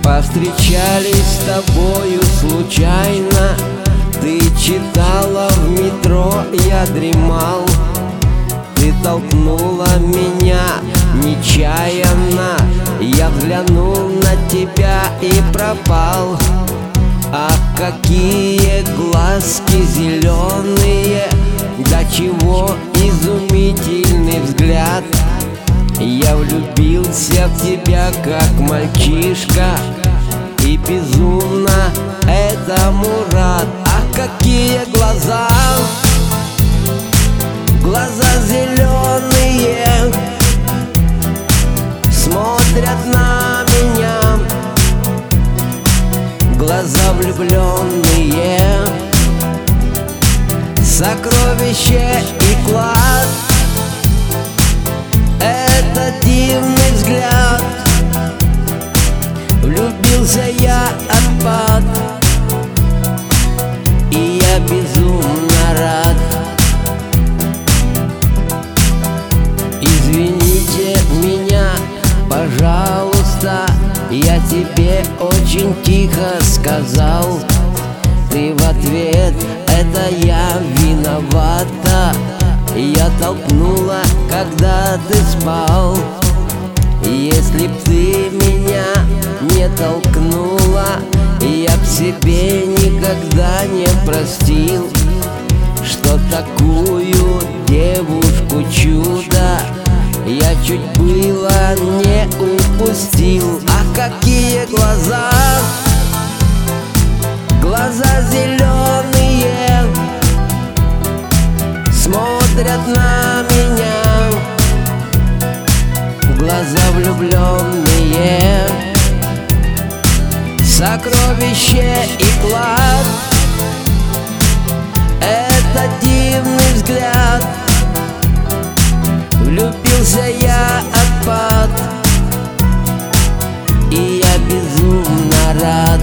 Повстречались с тобою случайно, ты читала в метро, я дремал. Ты толкнула меня нечаянно, я взглянул на тебя и пропал. Ах, какие глазки зеленые, до чего изумительный взгляд. Я влюбился в тебя, как мальчишка, и безумно этому рад. Ах, какие глаза! Глаза зеленые смотрят на меня, глаза влюбленные, сокровище и клад. Это дивный взгляд, влюбился я отпад, и я безумно рад. Извините меня, пожалуйста, я тебе очень тихо сказал. Ты в ответ: это я виновата, я толкнула, когда ты спал. Если б ты меня не толкнула, я б себе никогда не простил, что такую девушку чудо я чуть было не упустил. Ах, какие глаза! Глаза зеленые смотрят на меня, глаза влюбленные, сокровище и клад. Это дивный взгляд, влюбился я отпад, и я безумно рад.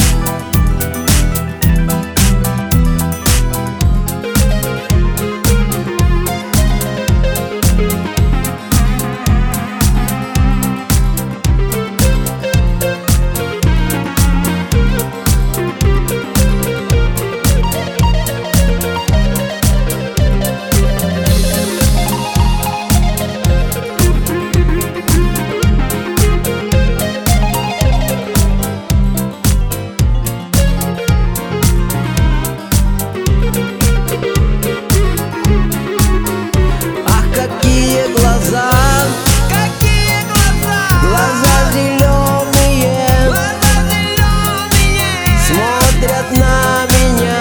Глаза зеленые смотрят на меня,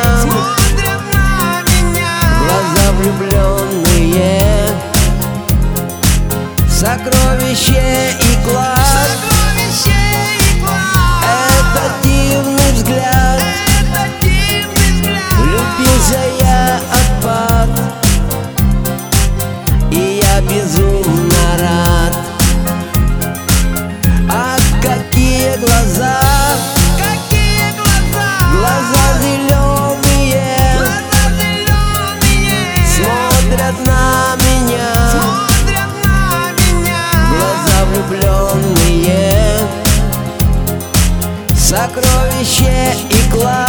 глаза влюбленные, сокровище и клад. Это дивный взгляд, влюбился я отпад, и я безумно рад. Ах, какие глаза! Глаза зеленые смотрят на меня, глаза влюбленные, сокровище и клад.